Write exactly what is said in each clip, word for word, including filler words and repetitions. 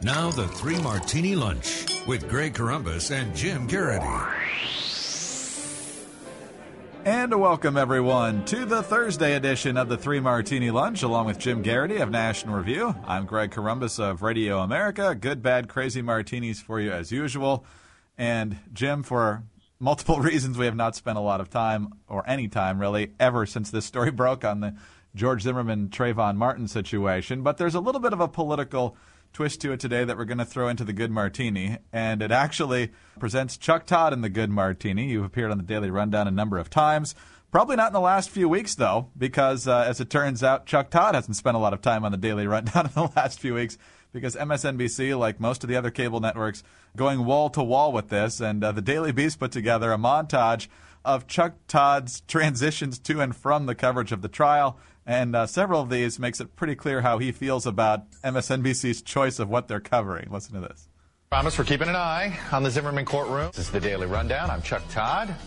Now the Three Martini Lunch with Greg Corombos and Jim Garrity. And welcome, everyone, to the Thursday edition of the Three Martini Lunch, along with Jim Garrity of National Review. I'm Greg Corombos of Radio America. Good, bad, crazy martinis for you as usual. And Jim, for multiple reasons, we have not spent a lot of time, or any time really, ever since this story broke on the George Zimmerman, Trayvon Martin situation. But there's a little bit of a political twist to it today that we're going to throw into the Good Martini, and it actually presents Chuck Todd in the Good Martini. You've appeared on the Daily Rundown a number of times. Probably not in the last few weeks, though, because uh, as it turns out, Chuck Todd hasn't spent a lot of time on the Daily Rundown in the last few weeks because M S N B C, like most of the other cable networks, going wall to wall with this, and uh, the Daily Beast put together a montage of Chuck Todd's transitions to and from the coverage of the trial. And uh, several of these makes it pretty clear how he feels about M S N B C's choice of what they're covering. Listen to this. Promise we're keeping an eye on the Zimmerman courtroom. This is the Daily Rundown. I'm Chuck Todd.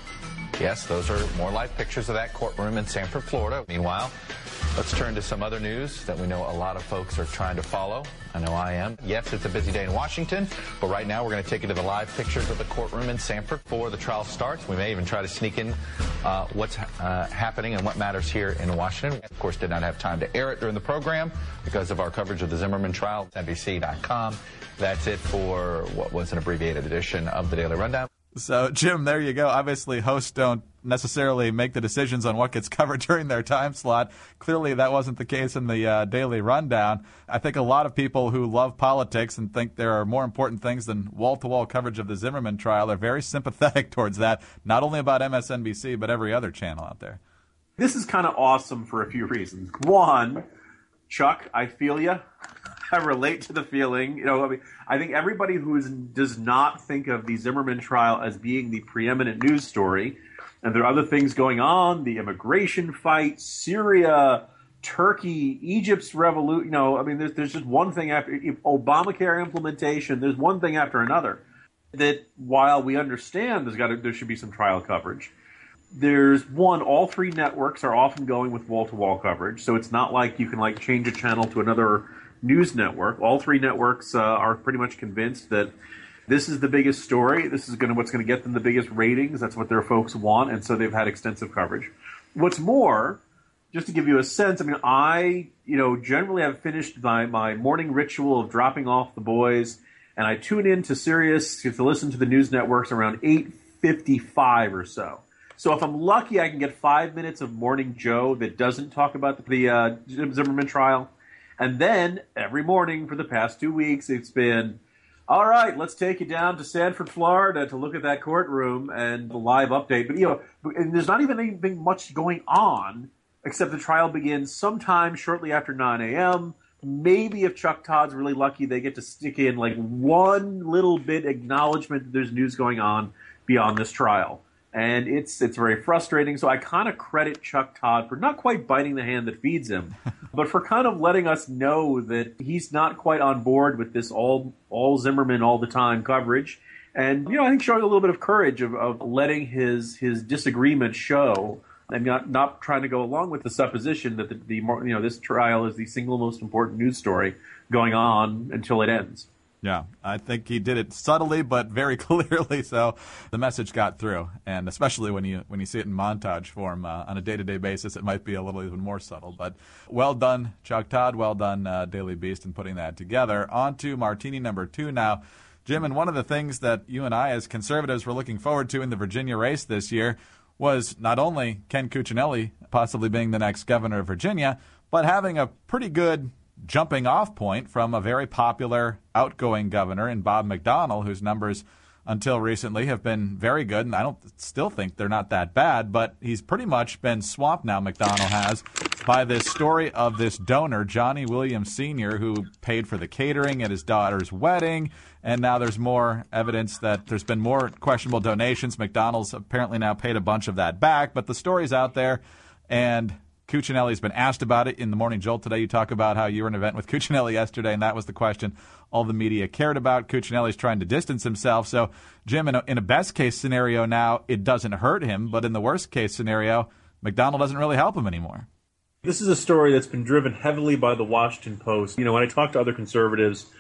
Yes, those are more live pictures of that courtroom in Sanford, Florida. Meanwhile, let's turn to some other news that we know a lot of folks are trying to follow. I know I am. Yes, it's a busy day in Washington, but right now we're going to take you to the live pictures of the courtroom in Sanford before the trial starts. We may even try to sneak in uh, what's uh, happening and what matters here in Washington. We, of course, did not have time to air it during the program because of our coverage of the Zimmerman trial. N B C dot com. That's it for what was an abbreviated edition of the Daily Rundown. So, Jim, there you go. Obviously, hosts don't necessarily make the decisions on what gets covered during their time slot. Clearly, that wasn't the case in the uh, Daily Rundown. I think a lot of people who love politics and think there are more important things than wall-to-wall coverage of the Zimmerman trial are very sympathetic towards that, not only about M S N B C, but every other channel out there. This is kind of awesome for a few reasons. One, Chuck, I feel you. I relate to the feeling. You know, I mean, I think everybody who is, does not think of the Zimmerman trial as being the preeminent news story, and there are other things going on, the immigration fight, Syria, Turkey, Egypt's revolution. You know, I mean, there's, there's just one thing after Obamacare implementation. There's one thing after another. That while we understand there's got to, there should be some trial coverage, there's one, all three networks are often going with wall-to-wall coverage, so it's not like you can like change a channel to another news network. All three networks uh, are pretty much convinced that this is the biggest story. This is going to what's going to get them the biggest ratings. That's what their folks want, and so they've had extensive coverage. What's more, just to give you a sense, I mean, I you know generally have finished my, my morning ritual of dropping off the boys, and I tune in to Sirius to listen to the news networks around eight fifty-five or so. So if I'm lucky, I can get five minutes of Morning Joe that doesn't talk about the, the uh, Zimmerman trial. And then every morning for the past two weeks, it's been, all right, let's take you down to Sanford, Florida to look at that courtroom and the live update. But, you know, and there's not even anything much going on except the trial begins sometime shortly after nine a.m. Maybe if Chuck Todd's really lucky, they get to stick in like one little bit acknowledgement that there's news going on beyond this trial. And it's it's very frustrating. So I kind of credit Chuck Todd for not quite biting the hand that feeds him, but for kind of letting us know that he's not quite on board with this all all Zimmerman all the time coverage. And, you know, I think showing a little bit of courage of, of letting his his disagreement show and not, not trying to go along with the supposition that the, the you know this trial is the single most important news story going on until it ends. Yeah, I think he did it subtly but very clearly, so the message got through. And especially when you when you see it in montage form uh, on a day-to-day basis, it might be a little even more subtle. But well done, Chuck Todd. Well done, uh, Daily Beast, in putting that together. On to Martini number two now. Jim, and one of the things that you and I as conservatives were looking forward to in the Virginia race this year was not only Ken Cuccinelli possibly being the next governor of Virginia, but having a pretty good jumping off point from a very popular outgoing governor in Bob McDonnell, whose numbers until recently have been very good, and I don't still think they're not that bad, but he's pretty much been swamped now, McDonnell has, by this story of this donor, Johnny Williams Senior, who paid for the catering at his daughter's wedding, and now there's more evidence that there's been more questionable donations. McDonnell's apparently now paid a bunch of that back, but the story's out there, and Cuccinelli's been asked about it in the Morning Jolt today. You talk about how you were at an event with Cuccinelli yesterday, and that was the question all the media cared about. Cuccinelli's trying to distance himself. So, Jim, in a, in a best-case scenario now, it doesn't hurt him, but in the worst-case scenario, McDonnell doesn't really help him anymore. This is a story that's been driven heavily by the Washington Post. You know, when I talk to other conservatives,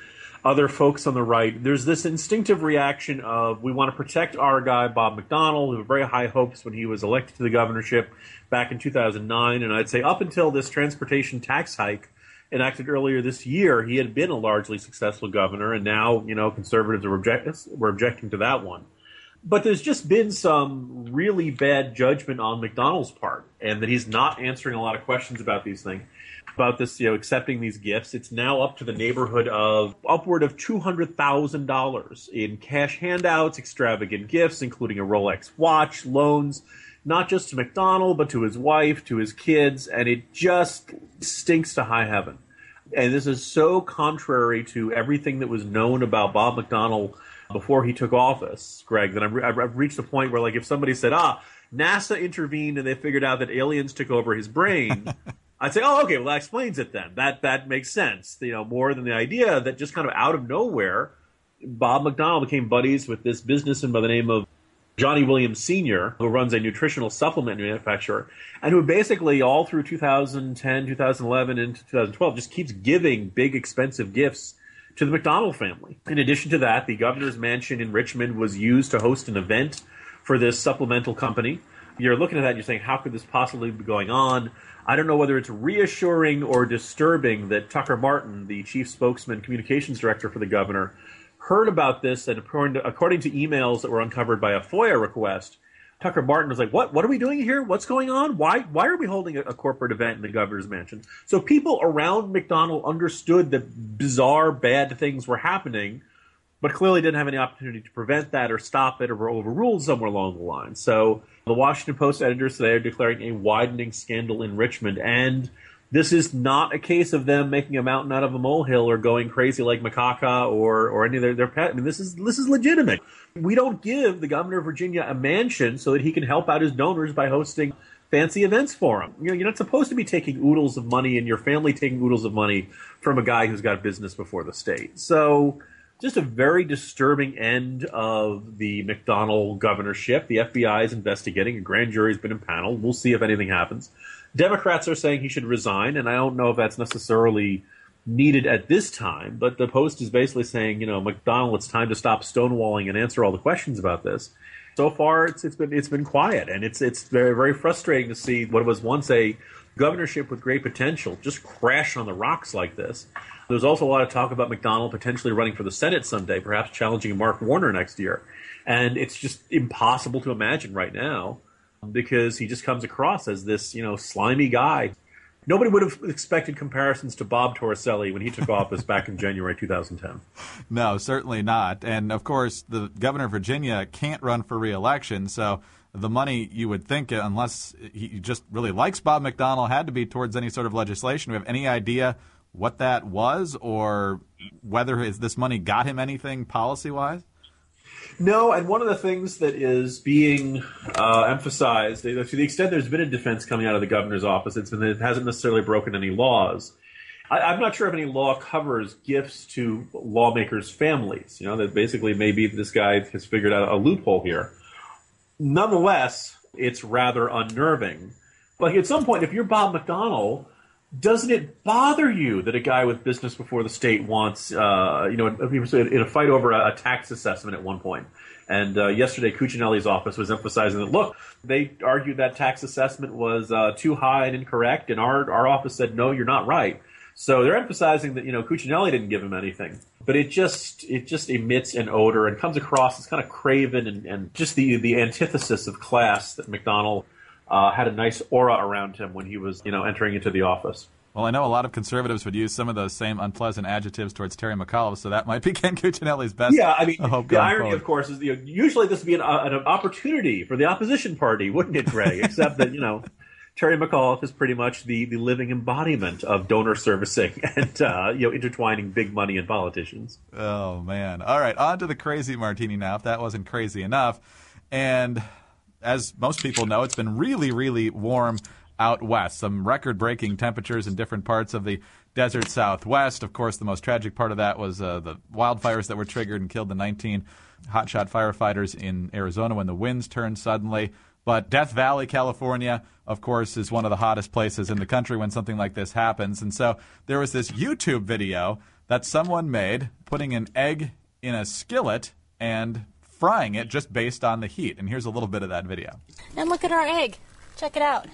other folks on the right, there's this instinctive reaction of we want to protect our guy, Bob McDonnell, who had very high hopes when he was elected to the governorship back in two thousand nine. And I'd say up until this transportation tax hike enacted earlier this year, he had been a largely successful governor. And now, you know, conservatives are object- were objecting to that one. But there's just been some really bad judgment on McDonnell's part, and that he's not answering a lot of questions about these things. About this, you know, accepting these gifts. It's now up to the neighborhood of upward of two hundred thousand dollars in cash handouts, extravagant gifts, including a Rolex watch, loans, not just to McDonnell, but to his wife, to his kids, and it just stinks to high heaven. And this is so contrary to everything that was known about Bob McDonnell before he took office, Greg, that I'm, I've reached the point where, like, if somebody said, ah, NASA intervened and they figured out that aliens took over his brain, I'd say, oh, okay, well, that explains it then. That that makes sense, you know, more than the idea that just kind of out of nowhere, Bob McDonnell became buddies with this businessman by the name of Johnny Williams Senior, who runs a nutritional supplement manufacturer, and who basically all through two thousand ten, two thousand eleven, and two thousand twelve just keeps giving big, expensive gifts to the McDonnell family. In addition to that, the governor's mansion in Richmond was used to host an event for this supplemental company. You're looking at that and you're saying, how could this possibly be going on? I don't know whether it's reassuring or disturbing that Tucker Martin, the chief spokesman, communications director for the governor, heard about this, and according to, according to emails that were uncovered by a FOIA request, Tucker Martin was like, what What are we doing here? What's going on? Why Why are we holding a, a corporate event in the governor's mansion? So people around McDonnell understood that bizarre, bad things were happening, but clearly didn't have any opportunity to prevent that or stop it or were overruled somewhere along the line. So the Washington Post editors today are declaring a widening scandal in Richmond, and this is not a case of them making a mountain out of a molehill or going crazy like Macaca or or any of their, their pet. I mean, this is this is legitimate. We don't give the governor of Virginia a mansion so that he can help out his donors by hosting fancy events for him. You know, you're not supposed to be taking oodles of money and your family taking oodles of money from a guy who's got business before the state. So just a very disturbing end of the McDonnell governorship. The F B I is investigating. A grand jury has been impaneled. We'll see if anything happens. Democrats are saying he should resign, and I don't know if that's necessarily needed at this time, but the Post is basically saying, you know, McDonnell, it's time to stop stonewalling and answer all the questions about this. So far, it's it's been it's been quiet, and it's it's very very frustrating to see what was once a governorship with great potential just crash on the rocks like this. There's also a lot of talk about McDonnell potentially running for the Senate someday, perhaps challenging Mark Warner next year, and it's just impossible to imagine right now because he just comes across as this, you know, slimy guy. Nobody would have expected comparisons to Bob Torricelli when he took office back in January two thousand ten. No, certainly not. And, of course, the governor of Virginia can't run for re-election, so the money you would think, unless he just really likes Bob McDonnell, had to be towards any sort of legislation. Do we have any idea what that was or whether his, this money got him anything policy-wise? No, and one of the things that is being uh, emphasized, to the extent there's been a defense coming out of the governor's office, it's been that it hasn't necessarily broken any laws. I, I'm not sure if any law covers gifts to lawmakers' families. You know, that basically maybe this guy has figured out a loophole here. Nonetheless, it's rather unnerving. Like at some point, if you're Bob McDonnell, doesn't it bother you that a guy with business before the state wants, uh, you know, in a fight over a tax assessment at one point? And uh, yesterday, Cuccinelli's office was emphasizing that, look, they argued that tax assessment was uh, too high and incorrect, and our our office said, no, you're not right. So they're emphasizing that, you know, Cuccinelli didn't give him anything. But it just it just emits an odor and comes across as kind of craven and, and just the, the antithesis of class that McDonnell Uh, had a nice aura around him when he was, you know, entering into the office. Well, I know a lot of conservatives would use some of those same unpleasant adjectives towards Terry McAuliffe, so that might be Ken Cuccinelli's best. Yeah, I mean, hope the irony, forward. of course, is, you know, usually this would be an, uh, an opportunity for the opposition party, wouldn't it, Greg? Except that, you know, Terry McAuliffe is pretty much the, the living embodiment of donor servicing and, uh, you know, intertwining big money and politicians. Oh, man. All right, on to the crazy martini now, if that wasn't crazy enough. And as most people know, it's been really, really warm out west. Some record-breaking temperatures in different parts of the desert Southwest. Of course, the most tragic part of that was uh, the wildfires that were triggered and killed the nineteen hotshot firefighters in Arizona when the winds turned suddenly. But Death Valley, California, of course, is one of the hottest places in the country when something like this happens. And so there was this YouTube video that someone made putting an egg in a skillet and frying it just based on the heat. And here's a little bit of that video. And look at our egg. Check it out.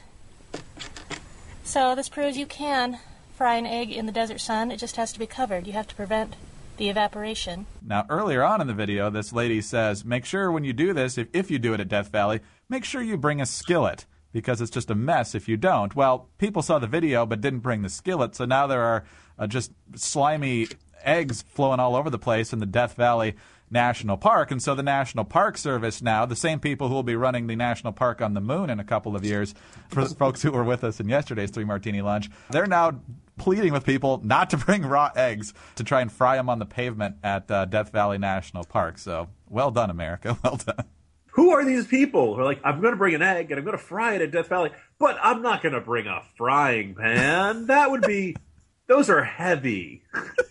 So this proves you can fry an egg in the desert sun. It just has to be covered. You have to prevent the evaporation. Now, earlier on in the video, this lady says, make sure when you do this, if, if you do it at Death Valley, make sure you bring a skillet because it's just a mess if you don't. Well, people saw the video but didn't bring the skillet, so now there are uh, just slimy eggs flowing all over the place in the Death Valley National Park. And so the National Park Service now, the same people who will be running the National Park on the Moon in a couple of years, for the folks who were with us in yesterday's Three Martini Lunch, they're now pleading with people not to bring raw eggs to try and fry them on the pavement at uh, Death Valley National Park. So well done, America. Well done. Who are these people who are like, I'm going to bring an egg and I'm going to fry it at Death Valley, but I'm not going to bring a frying pan? That would be, those are heavy.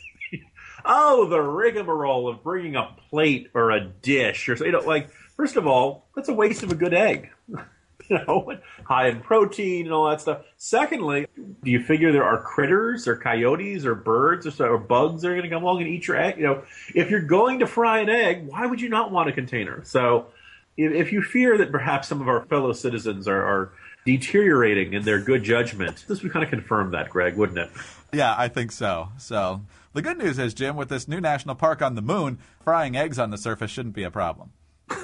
Oh, the rigmarole of bringing a plate or a dish or so, you know, like, first of all, that's a waste of a good egg. You know, high in protein and all that stuff. Secondly, do you figure there are critters or coyotes or birds or, so, or bugs that are going to come along and eat your egg? You know, if you're going to fry an egg, why would you not want a container? So if, if you fear that perhaps some of our fellow citizens are, are deteriorating in their good judgment, this would kind of confirm that, Greg, wouldn't it? Yeah, I think so. So the good news is, Jim, with this new national park on the Moon, frying eggs on the surface shouldn't be a problem.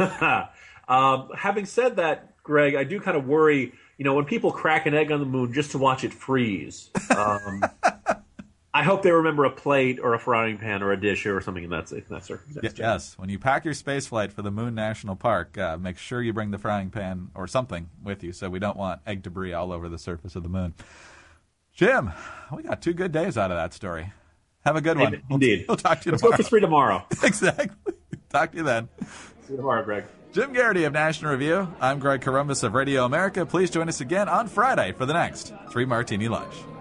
um, having said that, Greg, I do kind of worry, you know, when people crack an egg on the Moon just to watch it freeze. Um, I hope they remember a plate or a frying pan or a dish or something in that, in that circumstance. Y- yes, when you pack your space flight for the Moon National Park, uh, make sure you bring the frying pan or something with you, so we don't want egg debris all over the surface of the Moon. Jim, we got two good days out of that story. Have a good one. Indeed. We'll, we'll talk to you Let's tomorrow. go for three tomorrow. Exactly. Talk to you then. See you tomorrow, Greg. Jim Garrity of National Review. I'm Greg Corombos of Radio America. Please join us again on Friday for the next Three Martini Lunch.